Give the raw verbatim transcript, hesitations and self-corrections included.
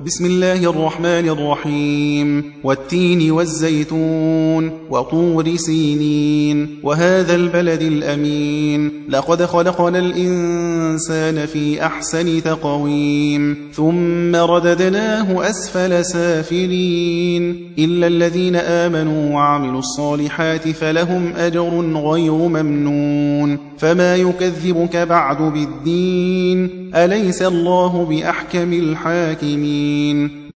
بسم الله الرحمن الرحيم والتين والزيتون وطور سينين وهذا البلد الأمين لقد خلقنا الإنسان في أحسن تقويم ثم رددناه أسفل سافلين إلا الذين آمنوا وعملوا الصالحات فلهم أجر غير ممنون فما يكذبك بعد بالدين أليس الله بأحكم الحاكمين